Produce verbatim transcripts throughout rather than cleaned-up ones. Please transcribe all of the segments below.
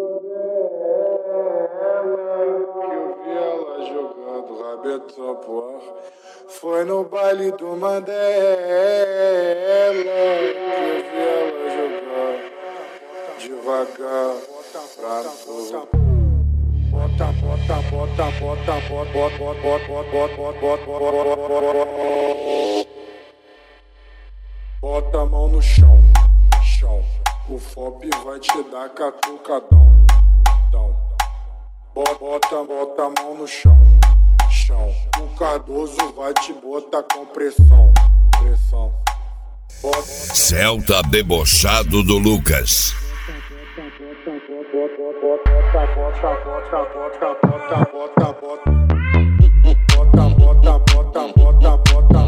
Rabetão pro ar. Foi no baile do Mandela que eu vi ela jogar devagar pra tu. Bota, bota, bota, bota, bota, bota, bota, bota, bota, bota a mão no chão, chão. O F O P vai te dar catucadão. Bota, bota a mão no chão. O Cardoso vai te botar com pressão, pressão. Bota, Celta debochado do Lucas. bota, bota, bota, bota, bota, bota, bota, bota, bota, bota, bota, bota, bota,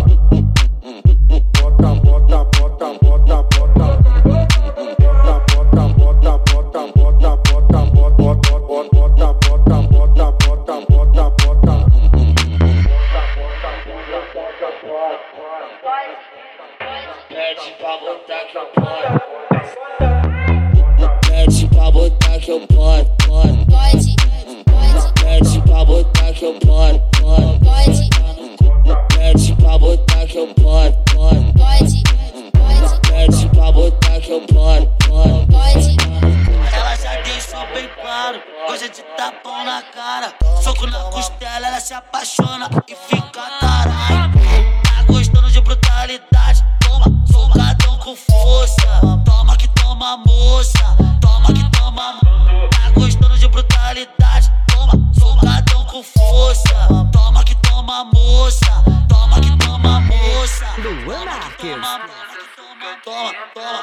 Pede pra botar que eu posso. Pede pra botar que eu posso. Pode, pede pra botar que eu posso. Pode, pede pra botar que eu posso. Pode, pede pra botar que eu posso. Pode. Ela já deixou bem claro, gosta de tapão na cara. Soco na costela, ela se apaixona e fica tarada. Tá gostando de brutalidade? Toma, socadão com força. Toma que toma, moça. Toma que toma. Tá gostando de brutalidade? Toma, socadão com força. Toma que toma, moça. Toma que toma, moça. Luan Marques. Toma, toma,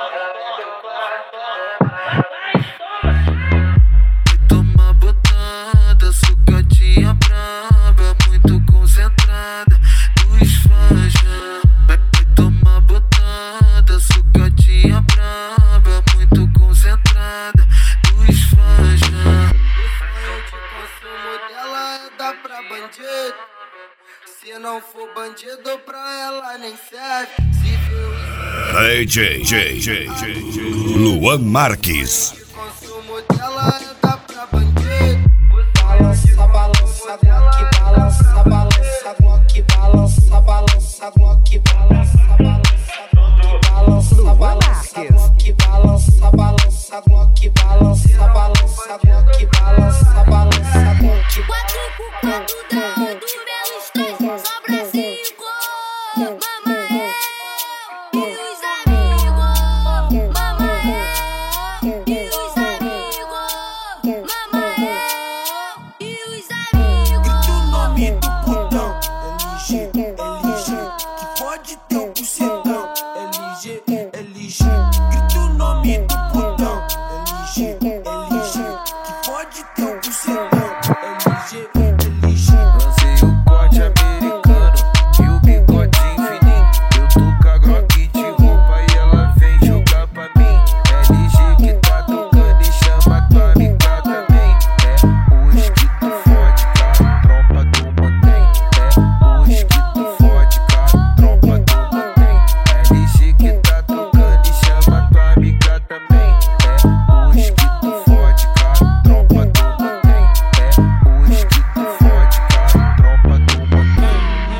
Toma botada, socadinha brava, muito concentrada dos fãs. Vai tomar botada, socadinha brava, muito concentrada dos fãs. O sonho de consumo dela é dar pra bandido. Se não for bandido, pra ela nem serve. Se viu D J, J, J, J, J. Luan Marques. o consumo dela é dar pra bandido. Balança, balança, Glock, balança, balança, Glock, balança, balança, Glock, balança, balança, Glock, balança, balança, Glock, balança, balança, Glock, balança, balança, Glock, balança, balança, Glock. Quatro por quatro dado, menos três, sobra cinco. Mamãe, e os amigos. Mamãe, e os amigos. Mamãe, e os amigos. Grita o nome do putão, L G, L G, que fode teu bucetão, L G, L G. Grita o nome do putão, L G, L G, que fode teu bucetão, L G, L G. Lancei o corte americano e o bigodinho fininho. Eu tô com a Glock de roupa e ela vem jogar pra mim. L G que tá tocando e chama tua amiga também. É hoje que tu fode, cara, tropa do mantém. É hoje que tu fode, cara, tropa do mantém. L G que tá tocando e chama tua amiga também. É hoje que tu fode, cara, tropa do mantém. É hoje que tu fode, cara, tropa do mantém.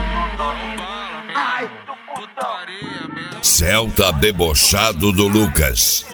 Ai, putaria mesmo. Celta debochado do Lucas.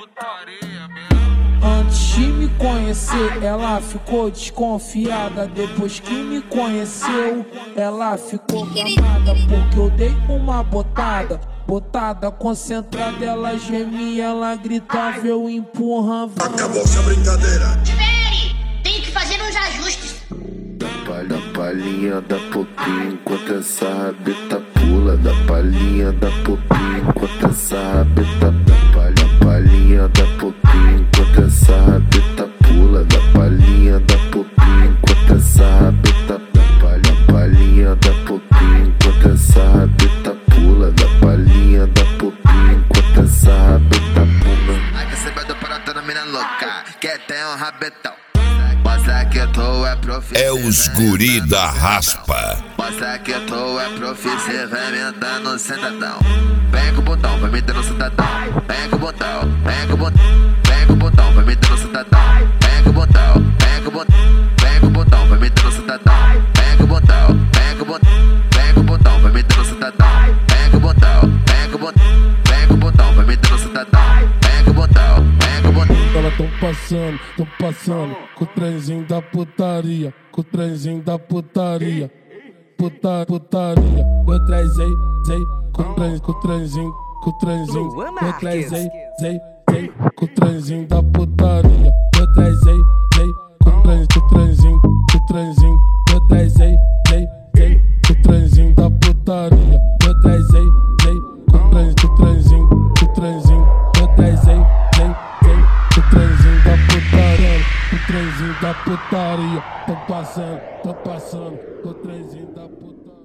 Antes de me conhecer, ela ficou desconfiada. Depois que me conheceu, ela ficou gamada. Porque eu dei uma botada, botada concentrada. Ela gemia, ela gritava, eu empurrava. Acabou-se a brincadeira. Espere, tenho que fazer uns ajustes. Da palhinha da popinha enquanto essa rabeta pula. Da palhinha da popinha enquanto essa rabeta palha. Palhinha da popinha enquanto essa rabeta pula. Da palhinha da popinha enquanto essa rabeta palha. Palhinha da popinha enquanto essa rabeta pula. Da palhinha da popinha enquanto essa rabeta pula. Ai que você vai do para toda mina louca que tem um rabetão. Mostra que tu é profi. É os guri da raspa. Mostra que tu é profi, cê vai me dando sentadão. Vem com o botão, vai me dando sentadão. Vem com o botão, vem com o botão. Vem com o botão, vai me dando sentadão. Vem Tô passando, tô passando com o trenzinho da putaria, com o trenzinho da putaria, puta, putaria. Eu trazei, zei, com o trenzinho, com o trenzinho, com o trenzinho. Eu trazei, zei, zei, com o trenzinho da putaria. Eu trazei, zei, com o trenzinho, com o trenzinho, com o trenzinho. Eu trazei, zei, zei, com o trenzinho da putaria. Eu trazei, zei, com o trenzinho, com o trenzinho, com o trenzinho. Eu trazei, zei, zei, com o trenzinho da putaria, o trenzinho da putaria. Tô passando, tô passando, com o trenzinho da putaria.